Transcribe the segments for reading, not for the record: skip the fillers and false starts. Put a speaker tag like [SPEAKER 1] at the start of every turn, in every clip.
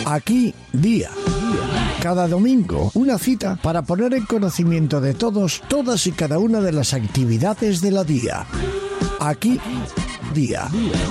[SPEAKER 1] Aquí, día. Cada domingo, una cita para poner en conocimiento de todos, todas y cada una de las actividades de la día. Aquí, día.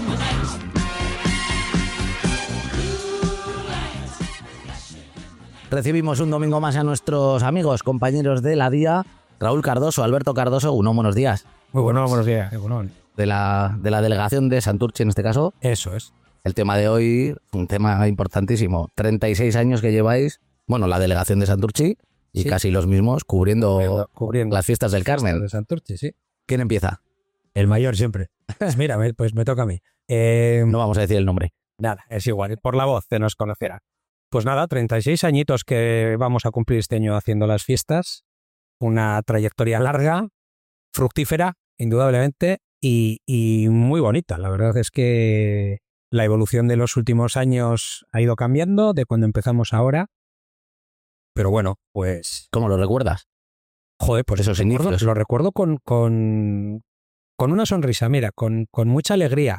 [SPEAKER 2] Recibimos un domingo más a nuestros amigos, compañeros de la día, Raúl Cardoso, Alberto Cardoso. Buenos días.
[SPEAKER 3] Muy buenos días.
[SPEAKER 2] De la delegación de Santurtzi, en este caso.
[SPEAKER 3] Eso es.
[SPEAKER 2] El tema de hoy, un tema importantísimo. 36 años que lleváis, la delegación de Santurtzi y sí, casi los mismos cubriendo las fiestas del Carmen.
[SPEAKER 3] De Santurtzi, sí.
[SPEAKER 2] ¿Quién empieza?
[SPEAKER 3] El mayor siempre. Pues mira, pues me toca a mí.
[SPEAKER 2] No vamos a decir el nombre.
[SPEAKER 3] Nada, es igual. Por la voz se nos conocerá. Pues nada, 36 añitos que vamos a cumplir este año haciendo las fiestas. Una trayectoria larga, fructífera, indudablemente, y muy bonita. La verdad es que la evolución de los últimos años ha ido cambiando de cuando empezamos ahora. Pero bueno, pues...
[SPEAKER 2] ¿Cómo lo recuerdas?
[SPEAKER 3] Joder, pues
[SPEAKER 2] esos inicios.
[SPEAKER 3] Lo recuerdo con una sonrisa, mira, con mucha alegría.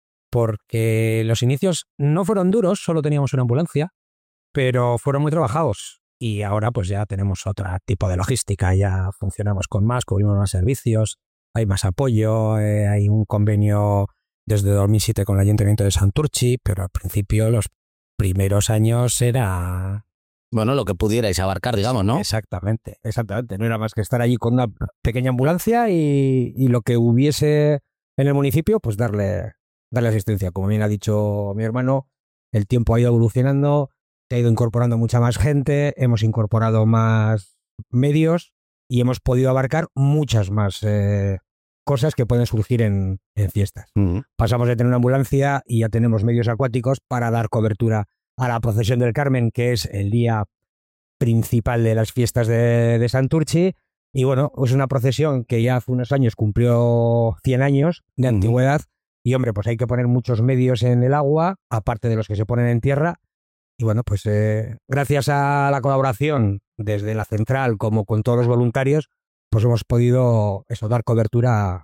[SPEAKER 3] Porque los inicios no fueron duros, solo teníamos una ambulancia, pero fueron muy trabajados. Y ahora pues ya tenemos otro tipo de logística, ya funcionamos con más, cubrimos más servicios, hay más apoyo, hay un convenio desde 2007 con el Ayuntamiento de Santurtzi, pero al principio los primeros años era...
[SPEAKER 2] lo que pudierais abarcar, digamos, ¿no?
[SPEAKER 3] Exactamente. No era más que estar allí con una pequeña ambulancia y lo que hubiese en el municipio, pues darle asistencia. Como bien ha dicho mi hermano, el tiempo ha ido evolucionando, se ha ido incorporando mucha más gente, hemos incorporado más medios y hemos podido abarcar muchas más cosas que pueden surgir en fiestas.
[SPEAKER 2] Uh-huh.
[SPEAKER 3] Pasamos de tener una ambulancia y ya tenemos medios acuáticos para dar cobertura a la procesión del Carmen, que es el día principal de las fiestas de Santurtzi. Y bueno, es una procesión que ya hace unos años cumplió 100 años de antigüedad. Y hombre, pues hay que poner muchos medios en el agua, aparte de los que se ponen en tierra. Y bueno, pues gracias a la colaboración desde la central como con todos los voluntarios, pues hemos podido dar cobertura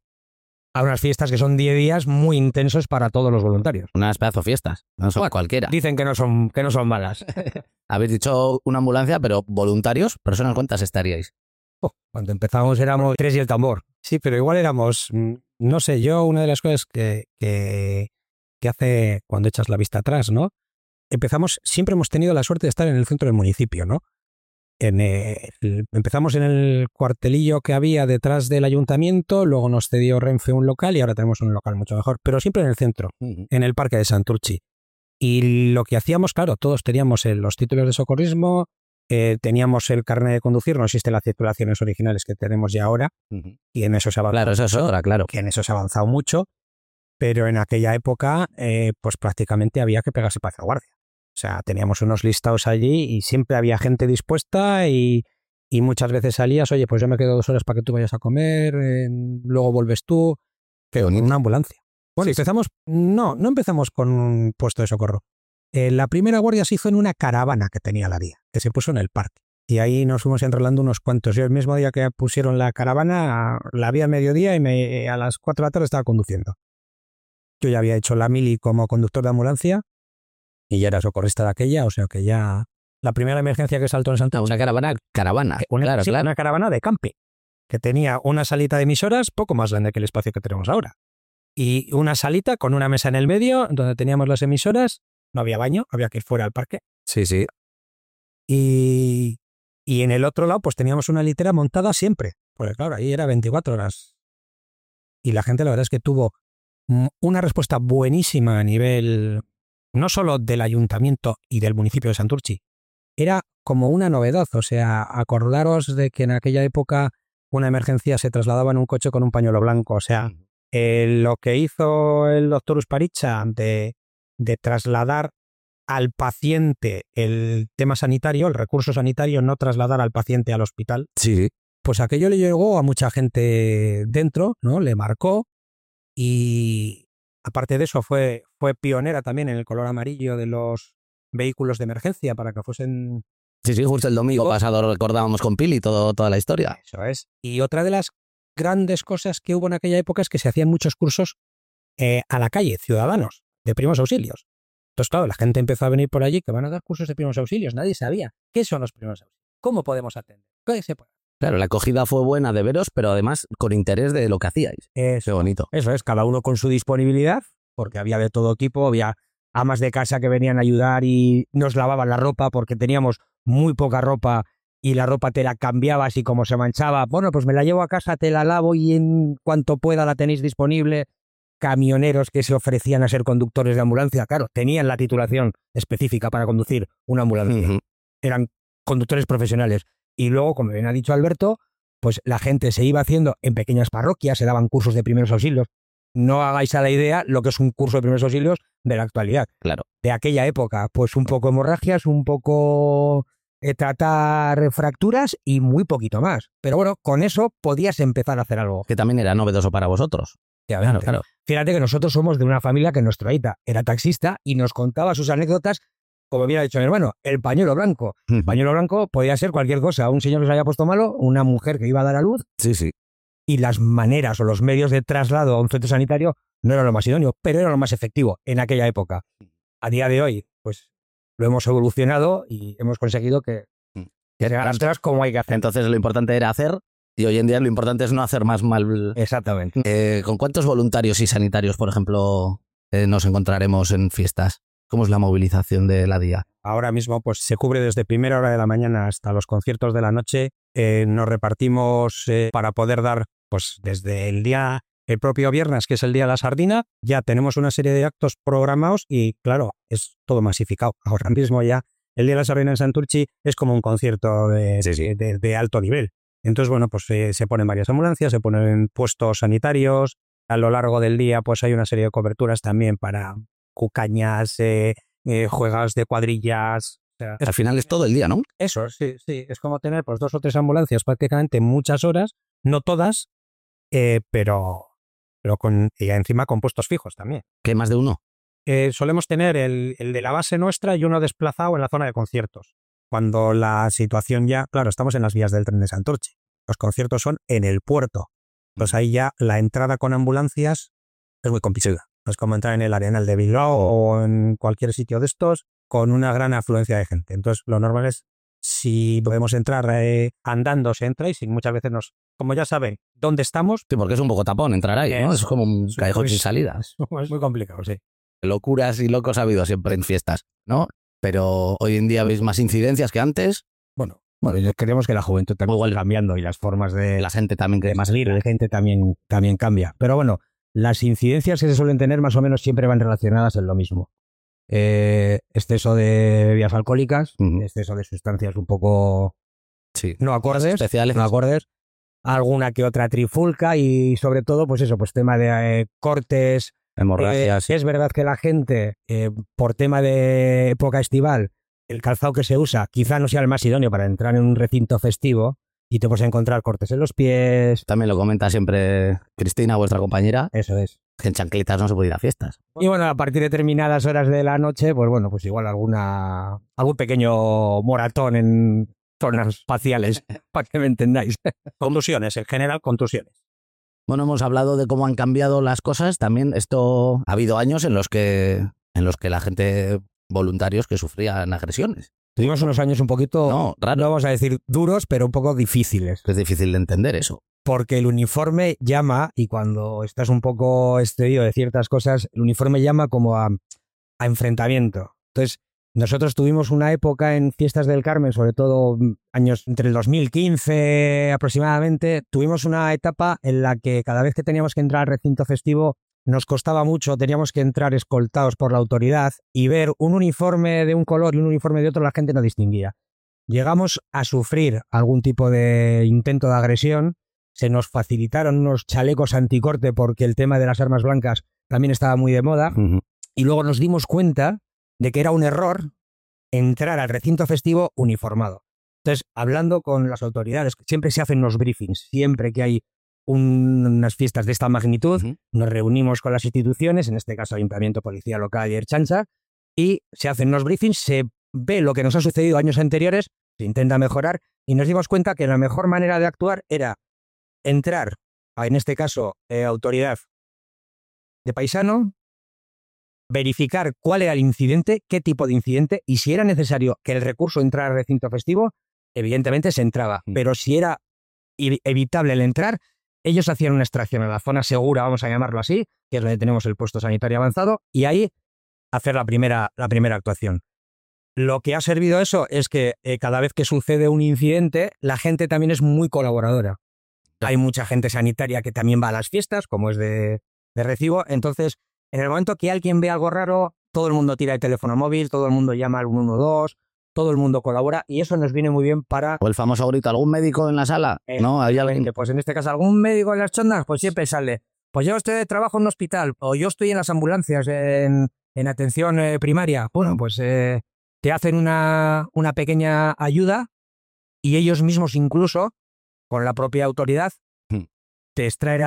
[SPEAKER 3] a unas fiestas que son 10 días muy intensos para todos los voluntarios.
[SPEAKER 2] Unas pedazo fiestas, no son cualquiera.
[SPEAKER 3] Dicen que no son malas.
[SPEAKER 2] Habéis dicho una ambulancia, pero voluntarios, ¿personas cuántas estaríais?
[SPEAKER 3] Cuando empezamos éramos 3 y el tambor. Sí, pero igual éramos, no sé, yo una de las cosas que hace cuando echas la vista atrás, ¿no? Siempre hemos tenido la suerte de estar en el centro del municipio, ¿no? Empezamos en el cuartelillo que había detrás del ayuntamiento, luego nos cedió Renfe un local y ahora tenemos un local mucho mejor, pero siempre en el centro, en el parque de Santurtzi. Y lo que hacíamos, claro, todos teníamos los títulos de socorrismo, teníamos el carnet de conducir, no existen las circulaciones originales que tenemos ya ahora, y en eso se ha avanzado.
[SPEAKER 2] Claro, eso es otra, claro.
[SPEAKER 3] Que en eso se ha avanzado mucho, pero en aquella época pues prácticamente había que pegarse para hacer guardia. O sea, teníamos unos listados allí y siempre había gente dispuesta y muchas veces salías, oye, pues yo me quedo 2 horas para que tú vayas a comer, luego vuelves tú.
[SPEAKER 2] Qué bonito.
[SPEAKER 3] Una ambulancia. Bueno,
[SPEAKER 2] sí,
[SPEAKER 3] no empezamos con un puesto de socorro. La primera guardia se hizo en una caravana que tenía la vía, que se puso en el parque. Y ahí nos fuimos enrolando unos cuantos. Yo el mismo día que pusieron la caravana, la vi a mediodía y a las 4 de la tarde estaba conduciendo. Yo ya había hecho la mili como conductor de ambulancia y ya era socorrista de aquella, o sea que ya... La primera emergencia que saltó en Santurtzi...
[SPEAKER 2] Una caravana.
[SPEAKER 3] Claro. Una caravana de campe, que tenía una salita de emisoras poco más grande que el espacio que tenemos ahora. Y una salita con una mesa en el medio donde teníamos las emisoras. No había baño, había que ir fuera al parque.
[SPEAKER 2] Sí, sí.
[SPEAKER 3] Y en el otro lado pues teníamos una litera montada siempre. Porque claro, ahí era 24 horas. Y la gente la verdad es que tuvo una respuesta buenísima a nivel no solo del ayuntamiento y del municipio de Santurtzi. Era como una novedad. O sea, acordaros de que en aquella época una emergencia se trasladaba en un coche con un pañuelo blanco. O sea, lo que hizo el doctor Usparicha de trasladar al paciente el tema sanitario, el recurso sanitario, no trasladar al paciente al hospital.
[SPEAKER 2] Sí.
[SPEAKER 3] Pues aquello le llegó a mucha gente dentro, ¿no? Le marcó y aparte de eso fue pionera también en el color amarillo de los vehículos de emergencia para que fuesen...
[SPEAKER 2] Sí, justo el domingo pasado recordábamos con Pili toda la historia.
[SPEAKER 3] Eso es. Y otra de las grandes cosas que hubo en aquella época es que se hacían muchos cursos a la calle, ciudadanos, de primeros auxilios. Entonces, claro, la gente empezó a venir por allí que van a dar cursos de primeros auxilios. Nadie sabía qué son los primeros auxilios, cómo podemos atender, qué se puede.
[SPEAKER 2] Claro, la acogida fue buena de veros, pero además con interés de lo que hacíais. Qué bonito.
[SPEAKER 3] Eso es, cada uno con su disponibilidad, porque había de todo tipo, había amas de casa que venían a ayudar y nos lavaban la ropa porque teníamos muy poca ropa y la ropa te la cambiabas y como se manchaba, bueno, pues me la llevo a casa, te la lavo y en cuanto pueda la tenéis disponible. Camioneros que se ofrecían a ser conductores de ambulancia, claro, tenían la titulación específica para conducir una ambulancia. Eran conductores profesionales. Y luego, como bien ha dicho Alberto, pues la gente se iba haciendo en pequeñas parroquias, se daban cursos de primeros auxilios. No hagáis a la idea lo que es un curso de primeros auxilios de la actualidad.
[SPEAKER 2] Claro.
[SPEAKER 3] De aquella época, pues un poco hemorragias, un poco tratar fracturas y muy poquito más. Pero bueno, con eso podías empezar a hacer algo.
[SPEAKER 2] Que también era novedoso para vosotros. Claro.
[SPEAKER 3] Fíjate que nosotros somos de una familia que nuestro aita era taxista y nos contaba sus anécdotas, como bien ha dicho mi hermano, el pañuelo blanco. El pañuelo blanco podía ser cualquier cosa. Un señor que se había puesto malo, una mujer que iba a dar a luz.
[SPEAKER 2] Sí.
[SPEAKER 3] Y las maneras o los medios de traslado a un centro sanitario no eran lo más idóneo, pero era lo más efectivo en aquella época. A día de hoy, pues lo hemos evolucionado y hemos conseguido que se hagan las cosas como hay que hacer.
[SPEAKER 2] Entonces lo importante era hacer. Y hoy en día lo importante es no hacer más mal.
[SPEAKER 3] Exactamente.
[SPEAKER 2] ¿Con cuántos voluntarios y sanitarios, por ejemplo, nos encontraremos en fiestas? ¿Cómo es la movilización de la DIA?
[SPEAKER 3] Ahora mismo pues se cubre desde primera hora de la mañana hasta los conciertos de la noche. Nos repartimos para poder dar, pues desde el propio viernes, que es el día de la sardina, ya tenemos una serie de actos programados y claro, es todo masificado. Ahora mismo ya el día de la sardina en Santurtzi es como un concierto de alto nivel. Entonces, bueno, pues se ponen varias ambulancias, se ponen puestos sanitarios. A lo largo del día, pues hay una serie de coberturas también para cucañas, juegos de cuadrillas. O sea,
[SPEAKER 2] al final es todo el día, ¿no?
[SPEAKER 3] Eso, sí. Es como tener pues 2 o 3 ambulancias prácticamente muchas horas, no todas, pero y encima con puestos fijos también.
[SPEAKER 2] ¿Qué, más de uno?
[SPEAKER 3] Solemos tener el de la base nuestra y uno desplazado en la zona de conciertos. Cuando la situación ya, claro, estamos en las vías del tren de Santurtzi. Los conciertos son en el puerto. Pues ahí ya la entrada con ambulancias es muy complicada. No es como entrar en el Arenal de Bilbao o en cualquier sitio de estos con una gran afluencia de gente. Entonces, lo normal es, si podemos entrar andando, se entra y si muchas veces como ya saben dónde estamos.
[SPEAKER 2] Sí, porque es un poco tapón entrar ahí, ¿no? Es como un callejón sin salida.
[SPEAKER 3] Es muy complicado, sí.
[SPEAKER 2] Locuras y locos ha habido siempre en fiestas, ¿no? Pero hoy en día veis más incidencias que antes.
[SPEAKER 3] Bueno, creemos que la juventud también igual cambiando y las formas de
[SPEAKER 2] la gente también que
[SPEAKER 3] más libre, la gente también cambia. Pero bueno, las incidencias que se suelen tener más o menos siempre van relacionadas en lo mismo. Exceso de bebidas alcohólicas, exceso de sustancias un poco no acordes,
[SPEAKER 2] especiales,
[SPEAKER 3] no acordes, alguna que otra trifulca y sobre todo, pues eso, pues tema de cortes,
[SPEAKER 2] hemorragias.
[SPEAKER 3] Es verdad que la gente, por tema de época estival, el calzado que se usa quizá no sea el más idóneo para entrar en un recinto festivo y te puedes encontrar cortes en los pies.
[SPEAKER 2] También lo comenta siempre Cristina, vuestra compañera.
[SPEAKER 3] Eso es.
[SPEAKER 2] Que en chancletas no se puede ir a fiestas.
[SPEAKER 3] Y bueno, a partir de determinadas horas de la noche, pues bueno, pues igual algún pequeño moratón en zonas faciales, para que me entendáis. Contusiones, en general, contusiones.
[SPEAKER 2] Bueno, hemos hablado de cómo han cambiado las cosas. También ha habido años en los que la gente, voluntarios que sufrían agresiones.
[SPEAKER 3] Tuvimos unos años un poquito,
[SPEAKER 2] no
[SPEAKER 3] vamos a decir duros, pero un poco difíciles.
[SPEAKER 2] Es difícil de entender eso.
[SPEAKER 3] Porque el uniforme llama, y cuando estás un poco excedido de ciertas cosas, el uniforme llama como a enfrentamiento. Entonces, nosotros tuvimos una época en Fiestas del Carmen, sobre todo años entre el 2015 aproximadamente, tuvimos una etapa en la que cada vez que teníamos que entrar al recinto festivo nos costaba mucho, teníamos que entrar escoltados por la autoridad y ver un uniforme de un color y un uniforme de otro, la gente no distinguía. Llegamos a sufrir algún tipo de intento de agresión, se nos facilitaron unos chalecos anticorte porque el tema de las armas blancas también estaba muy de moda, y luego nos dimos cuenta de que era un error entrar al recinto festivo uniformado. Entonces, hablando con las autoridades, siempre se hacen unos briefings, siempre que hay unas fiestas de esta magnitud, nos reunimos con las instituciones, en este caso Ayuntamiento, Policía Local y Ertzaintza, y se hacen unos briefings, se ve lo que nos ha sucedido años anteriores, se intenta mejorar, y nos dimos cuenta que la mejor manera de actuar era entrar, en este caso, autoridad de paisano, verificar cuál era el incidente, qué tipo de incidente, y si era necesario que el recurso entrara al recinto festivo, evidentemente se entraba. Pero si era evitable el entrar, ellos hacían una extracción a la zona segura, vamos a llamarlo así, que es donde tenemos el puesto sanitario avanzado, y ahí hacer la primera actuación. Lo que ha servido eso es que cada vez que sucede un incidente, la gente también es muy colaboradora. Hay mucha gente sanitaria que también va a las fiestas, como es de recibo. Entonces, en el momento que alguien ve algo raro, todo el mundo tira el teléfono móvil, todo el mundo llama al 112, todo el mundo colabora, y eso nos viene muy bien para...
[SPEAKER 2] O el famoso grito, ¿algún médico en la sala? ¿No? ¿Hay alguien?
[SPEAKER 3] Pues en este caso, ¿algún médico en las chondas? Pues siempre sale. Pues yo estoy de trabajo en un hospital, o yo estoy en las ambulancias en atención primaria. Bueno, pues te hacen una pequeña ayuda, y ellos mismos incluso, con la propia autoridad, te extraen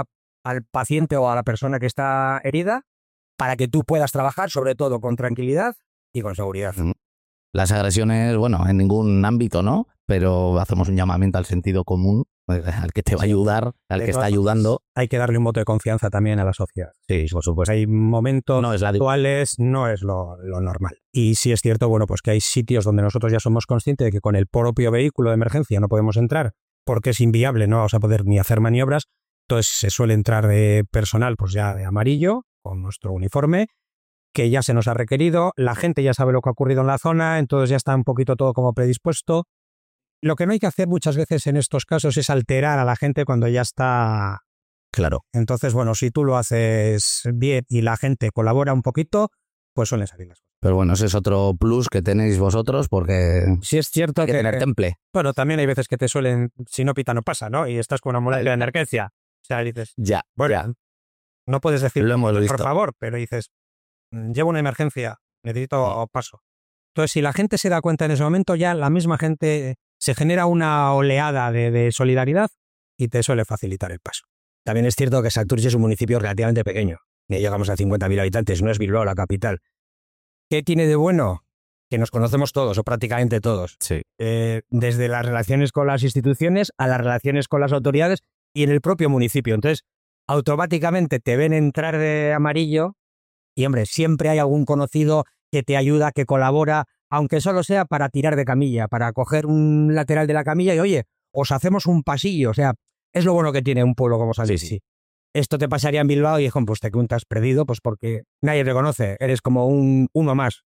[SPEAKER 3] al paciente o a la persona que está herida para que tú puedas trabajar, sobre todo con tranquilidad y con seguridad.
[SPEAKER 2] Las agresiones, bueno, en ningún ámbito, ¿no? Pero hacemos un llamamiento al sentido común, al que te va a ayudar, al que está ayudando.
[SPEAKER 3] Hay que darle un voto de confianza también a la sociedad.
[SPEAKER 2] Sí, por supuesto.
[SPEAKER 3] Hay momentos
[SPEAKER 2] no es
[SPEAKER 3] actuales, no es lo normal. Y sí es cierto, bueno, pues que hay sitios donde nosotros ya somos conscientes de que con el propio vehículo de emergencia no podemos entrar porque es inviable, no vamos a poder ni hacer maniobras. Entonces se suele entrar de personal pues ya de amarillo, con nuestro uniforme, que ya se nos ha requerido, la gente ya sabe lo que ha ocurrido en la zona, entonces ya está un poquito todo como predispuesto. Lo que no hay que hacer muchas veces en estos casos es alterar a la gente cuando ya está
[SPEAKER 2] claro.
[SPEAKER 3] Entonces, bueno, si tú lo haces bien y la gente colabora un poquito, pues suelen salir las cosas.
[SPEAKER 2] Pero bueno, ese es otro plus que tenéis vosotros porque
[SPEAKER 3] sí es cierto
[SPEAKER 2] hay que tener temple.
[SPEAKER 3] Bueno, también hay veces que te suelen, si no pita no pasa, ¿no? Y estás con una ambulancia de emergencia. O sea, dices, bueno, no puedes decir por favor, pero dices, llevo una emergencia, necesito paso. Entonces, si la gente se da cuenta en ese momento, ya la misma gente se genera una oleada de solidaridad y te suele facilitar el paso. También es cierto que Santurtzi es un municipio relativamente pequeño. Llegamos a 50.000 habitantes, no es Bilbao la capital. ¿Qué tiene de bueno? Que nos conocemos todos, o prácticamente todos.
[SPEAKER 2] Sí.
[SPEAKER 3] Desde las relaciones con las instituciones a las relaciones con las autoridades y en el propio municipio. Entonces, automáticamente te ven entrar de amarillo y, hombre, siempre hay algún conocido que te ayuda, que colabora, aunque solo sea para tirar de camilla, para coger un lateral de la camilla y, oye, os hacemos un pasillo. O sea, es lo bueno que tiene un pueblo como Santurtzi. Sí. Esto te pasaría en Bilbao y, pues te cuentas perdido, pues porque nadie te conoce, eres como uno más.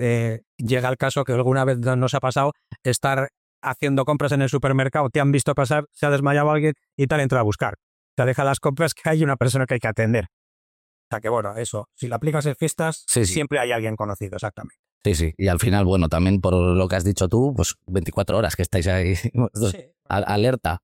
[SPEAKER 3] Llega el caso que alguna vez nos ha pasado estar haciendo compras en el supermercado, te han visto pasar, se ha desmayado alguien y te han entrado a buscar. Te deja las compras que hay una persona que hay que atender. O sea que bueno, eso, si lo aplicas en fiestas, siempre hay alguien conocido, exactamente.
[SPEAKER 2] Sí, sí, y al final, bueno, también por lo que has dicho tú, pues 24 horas que estáis ahí, alerta,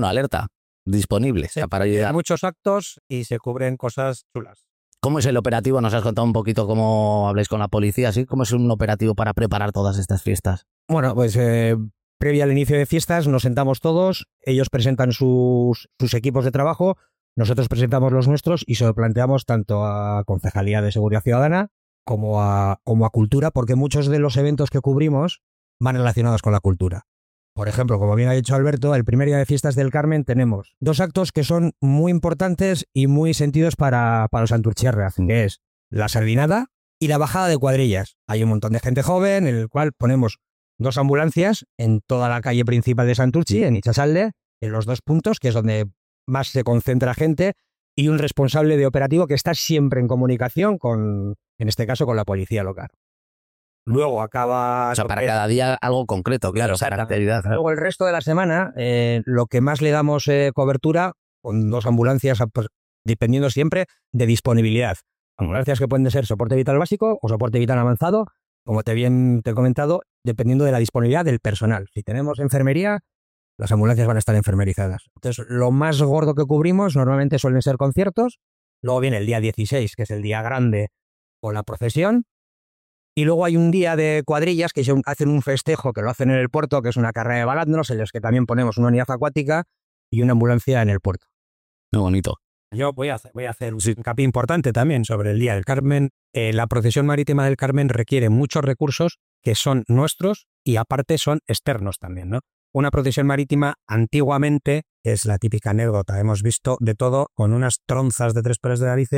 [SPEAKER 2] disponible para ayudar.
[SPEAKER 3] Hay muchos actos y se cubren cosas chulas.
[SPEAKER 2] ¿Cómo es el operativo? Nos has contado un poquito cómo habláis con la policía, ¿sí? ¿Cómo es un operativo para preparar todas estas fiestas?
[SPEAKER 3] Bueno, pues previo al inicio de fiestas nos sentamos todos, ellos presentan sus equipos de trabajo, nosotros presentamos los nuestros y se lo planteamos tanto a Concejalía de Seguridad Ciudadana como a Cultura, porque muchos de los eventos que cubrimos van relacionados con la cultura. Por ejemplo, como bien ha dicho Alberto, el primer día de Fiestas del Carmen tenemos dos actos que son muy importantes y muy sentidos para los santurtziarras, que es la sardinada y la bajada de cuadrillas. Hay un montón de gente joven en el cual ponemos dos ambulancias en toda la calle principal de Santurtzi, en Itxasalde, en los dos puntos, que es donde más se concentra gente, y un responsable de operativo que está siempre en comunicación con, en este caso, con la policía local. Luego acaba...
[SPEAKER 2] O sea, para cada día algo concreto, claro, caracteridad.
[SPEAKER 3] Luego el resto de la semana, lo que más le damos cobertura, con dos ambulancias, pues, dependiendo siempre de disponibilidad. Ambulancias que pueden ser soporte vital básico o soporte vital avanzado, como te he comentado, dependiendo de la disponibilidad del personal. Si tenemos enfermería, las ambulancias van a estar enfermerizadas. Entonces, lo más gordo que cubrimos normalmente suelen ser conciertos. Luego viene el día 16, que es el día grande, con la procesión. Y luego hay un día de cuadrillas que hacen un festejo, que lo hacen en el puerto, que es una carrera de balandros, en los que también ponemos una unidad acuática y una ambulancia en el puerto.
[SPEAKER 2] Muy bonito.
[SPEAKER 3] Yo voy a hacer un hincapié importante también sobre el Día del Carmen. La procesión marítima del Carmen requiere muchos recursos que son nuestros y aparte son externos también, ¿no? Una procesión marítima antiguamente, es la típica anécdota, hemos visto de todo, con unas tronzas de 3 pares de narices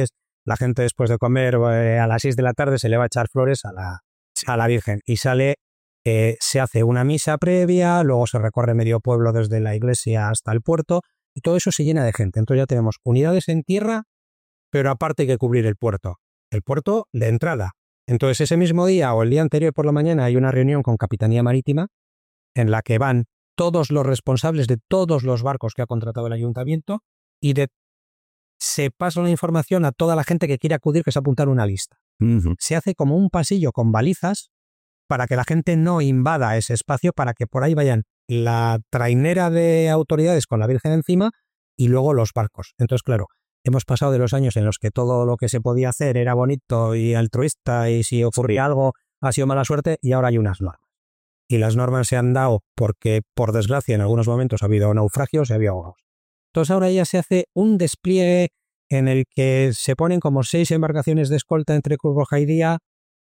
[SPEAKER 3] la gente después de comer a las 6 de la tarde se le va a echar flores a la Virgen y sale, se hace una misa previa, luego se recorre medio pueblo desde la iglesia hasta el puerto y todo eso se llena de gente. Entonces ya tenemos unidades en tierra, pero aparte hay que cubrir el puerto de entrada. Entonces ese mismo día o el día anterior por la mañana hay una reunión con Capitanía Marítima en la que van todos los responsables de todos los barcos que ha contratado el ayuntamiento y se pasa la información a toda la gente que quiere acudir, que se apunta en una lista. Se hace como un pasillo con balizas para que la gente no invada ese espacio, para que por ahí vayan la trainera de autoridades con la Virgen encima y luego los barcos. Entonces, claro, hemos pasado de los años en los que todo lo que se podía hacer era bonito y altruista y si ocurría algo ha sido mala suerte y ahora hay unas normas. Y las normas se han dado porque, por desgracia, en algunos momentos ha habido naufragios y ha habido ahogados. Entonces ahora ya se hace un despliegue en el que se ponen como 6 embarcaciones de escolta entre Cruz Roja y Día,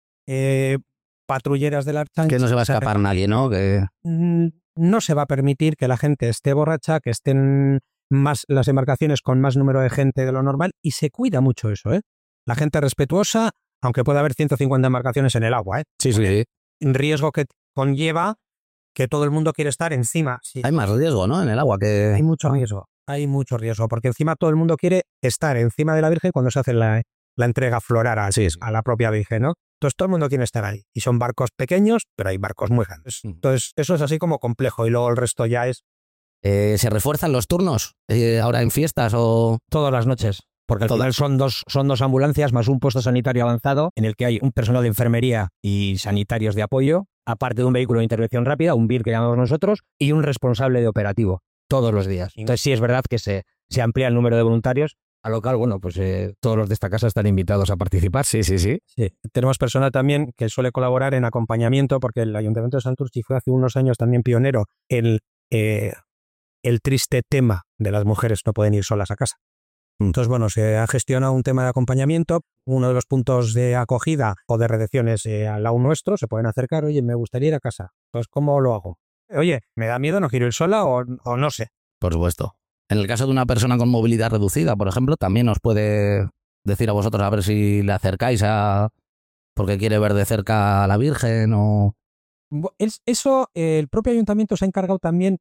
[SPEAKER 3] patrulleras de la Archancha.
[SPEAKER 2] Que no se va a escapar nadie, ¿no? Que...
[SPEAKER 3] No se va a permitir que la gente esté borracha, que estén más las embarcaciones con más número de gente de lo normal y se cuida mucho eso, ¿eh? La gente respetuosa, aunque pueda haber 150 embarcaciones en el agua, ¿eh?
[SPEAKER 2] Sí.
[SPEAKER 3] Riesgo que conlleva que todo el mundo quiere estar encima. Sí.
[SPEAKER 2] Hay más riesgo, ¿no? En el agua que...
[SPEAKER 3] Hay mucho riesgo, porque encima todo el mundo quiere estar encima de la Virgen cuando se hace la entrega floral a la propia Virgen, ¿no? Entonces todo el mundo quiere estar ahí. Y son barcos pequeños, pero hay barcos muy grandes. Entonces eso es así como complejo y luego el resto ya es...
[SPEAKER 2] ¿Se refuerzan los turnos ahora en fiestas o...?
[SPEAKER 4] Todas las noches. Porque al final son dos ambulancias más un puesto sanitario avanzado en el que hay un personal de enfermería y sanitarios de apoyo, aparte de un vehículo de intervención rápida, un BIR que llamamos nosotros, y un responsable de operativo todos los días. Entonces sí es verdad que se amplía el número de voluntarios, a lo cual, bueno, pues todos los de esta casa están invitados a participar. Sí.
[SPEAKER 3] Tenemos personal también que suele colaborar en acompañamiento, porque el Ayuntamiento de Santurtzi fue hace unos años también pionero en el triste tema de las mujeres no pueden ir solas a casa. Entonces, bueno, se ha gestionado un tema de acompañamiento. Uno de los puntos de acogida o de recepción es al lado nuestro. Se pueden acercar, oye, me gustaría ir a casa. Pues, ¿cómo lo hago? Oye, me da miedo, no quiero ir sola o no sé.
[SPEAKER 2] Por supuesto. En el caso de una persona con movilidad reducida, por ejemplo, también os puede decir a vosotros a ver si le acercáis porque quiere ver de cerca a la Virgen o...
[SPEAKER 3] Eso, el propio ayuntamiento se ha encargado también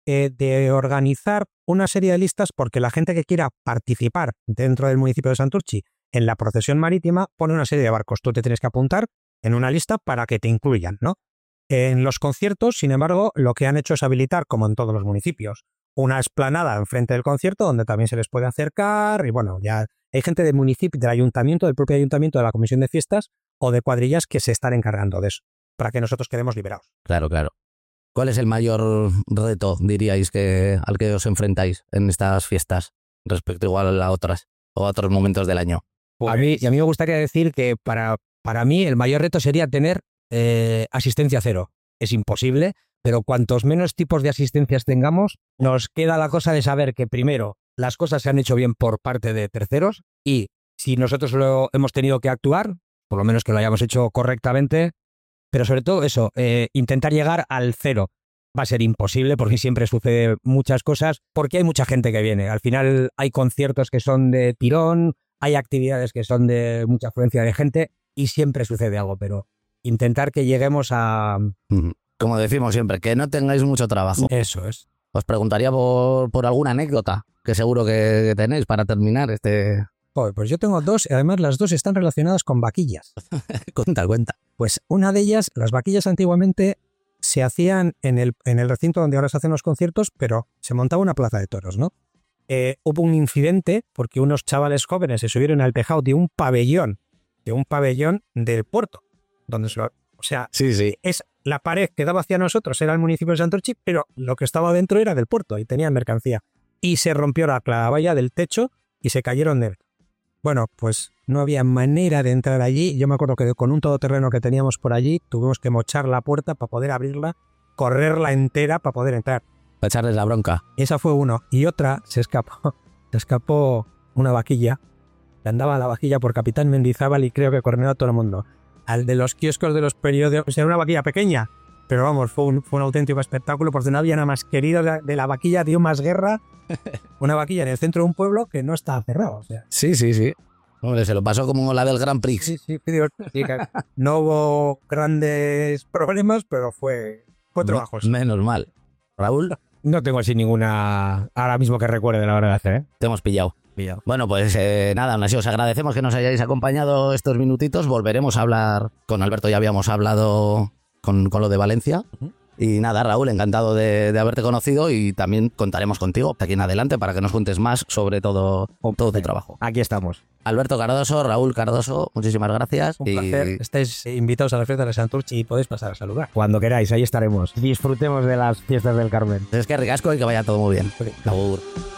[SPEAKER 3] de organizar una serie de listas porque la gente que quiera participar dentro del municipio de Santurtzi en la procesión marítima pone una serie de barcos. Tú te tienes que apuntar en una lista para que te incluyan, ¿no? En los conciertos, sin embargo, lo que han hecho es habilitar, como en todos los municipios, una explanada enfrente del concierto donde también se les puede acercar y bueno, ya hay gente del municipio, del ayuntamiento, del propio ayuntamiento, de la comisión de fiestas o de cuadrillas que se están encargando de eso, para que nosotros quedemos liberados.
[SPEAKER 2] Claro. ¿Cuál es el mayor reto, diríais, al que os enfrentáis en estas fiestas respecto igual a otras o a otros momentos del año?
[SPEAKER 4] A mí me gustaría decir que para mí el mayor reto sería tener asistencia cero. Es imposible, pero cuantos menos tipos de asistencias tengamos, nos queda la cosa de saber que primero las cosas se han hecho bien por parte de terceros y si nosotros lo hemos tenido que actuar, por lo menos que lo hayamos hecho correctamente, pero sobre todo eso, intentar llegar al cero. Va a ser imposible porque siempre sucede muchas cosas, porque hay mucha gente que viene. Al final hay conciertos que son de tirón, hay actividades que son de mucha afluencia de gente y siempre sucede algo, pero intentar que lleguemos a...
[SPEAKER 2] Como decimos siempre, que no tengáis mucho trabajo.
[SPEAKER 3] Eso es.
[SPEAKER 2] Os preguntaría por alguna anécdota que seguro que tenéis para terminar este...
[SPEAKER 3] Joder, pues yo tengo 2, y además las 2 están relacionadas con vaquillas.
[SPEAKER 2] Cuenta.
[SPEAKER 3] Pues una de ellas, las vaquillas antiguamente se hacían en el recinto donde ahora se hacen los conciertos, pero se montaba una plaza de toros, ¿no? Hubo un incidente porque unos chavales jóvenes se subieron al tejado de un pabellón del puerto, donde
[SPEAKER 2] Sí.
[SPEAKER 3] es la pared que daba hacia nosotros, era el municipio de Santurtzi, pero lo que estaba dentro era del puerto y tenían mercancía. Y se rompió la clavalla del techo y se cayeron dentro. Bueno, pues no había manera de entrar allí. Yo me acuerdo que con un todoterreno que teníamos por allí tuvimos que mochar la puerta para poder abrirla, correrla entera para poder entrar.
[SPEAKER 2] Para echarles la bronca.
[SPEAKER 3] Esa fue uno. Y otra, se escapó una vaquilla. Andaba la vaquilla por Capitán Mendizábal y creo que corneó a todo el mundo. Al de los kioscos de los periódicos, era una vaquilla pequeña, pero vamos, fue un auténtico espectáculo porque no había nada más querido de la vaquilla, dio más guerra. Una vaquilla en el centro de un pueblo que no está cerrado. O sea.
[SPEAKER 2] Sí. Hombre, se lo pasó como la del Grand Prix.
[SPEAKER 3] Sí, que no hubo grandes problemas, pero fue trabajoso.
[SPEAKER 2] Menos mal. Raúl,
[SPEAKER 4] No tengo así ninguna ahora mismo que recuerde de la hora de hacer, ¿eh?
[SPEAKER 2] te hemos pillado. Bueno, pues nada, aún así os agradecemos que nos hayáis acompañado estos minutitos. Volveremos a hablar con Alberto, ya habíamos hablado con lo de Valencia. Y nada, Raúl, encantado de haberte conocido y también contaremos contigo de aquí en adelante para que nos cuentes más sobre todo tu trabajo.
[SPEAKER 4] Aquí estamos.
[SPEAKER 2] Alberto Cardoso, Raúl Cardoso, muchísimas gracias.
[SPEAKER 3] Un placer. Estáis invitados a las fiestas de Santurce y podéis pasar a saludar.
[SPEAKER 4] Cuando queráis, ahí estaremos. Disfrutemos de las fiestas del Carmen.
[SPEAKER 2] Es que ricasco y que vaya todo muy bien. Agur.